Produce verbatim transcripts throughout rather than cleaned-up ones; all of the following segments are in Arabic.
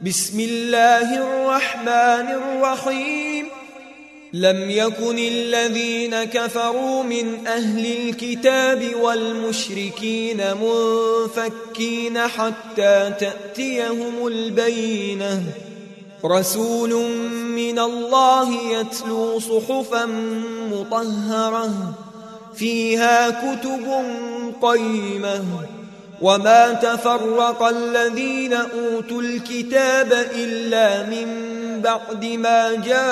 بسم الله الرحمن الرحيم لم يكن الذين كفروا من أهل الكتاب والمشركين منفكين حتى تأتيهم البينة رسول من الله يتلو صحفا مطهرة فيها كتب قيمة وما تفرق الذين أوتوا الكتاب إلا من بعد ما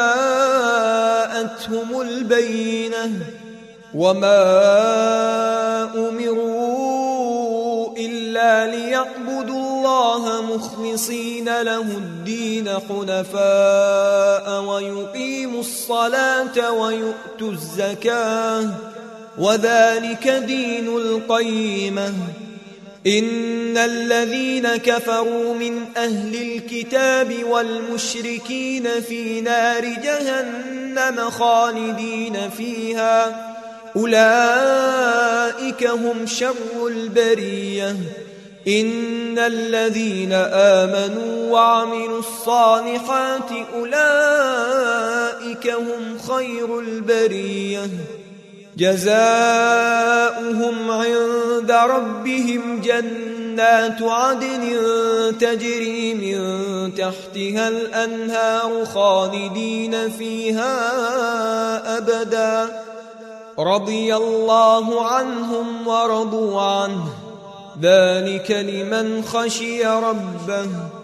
جاءتهم البينة وما أمروا إلا ليعبدوا الله مخلصين له الدين حنفاء ويقيموا الصلاة ويؤتوا الزكاة وذلك دين القيمة إن الذين كفروا من أهل الكتاب والمشركين في نار جهنم خالدين فيها أولئك هم شر البرية إن الذين آمنوا وعملوا الصالحات أولئك هم خير البرية جزاؤهم عند ربهم جنات عدن تجري من تحتها الأنهار خالدين فيها أبدا رضي الله عنهم ورضوا عنه ذلك لمن خشي ربه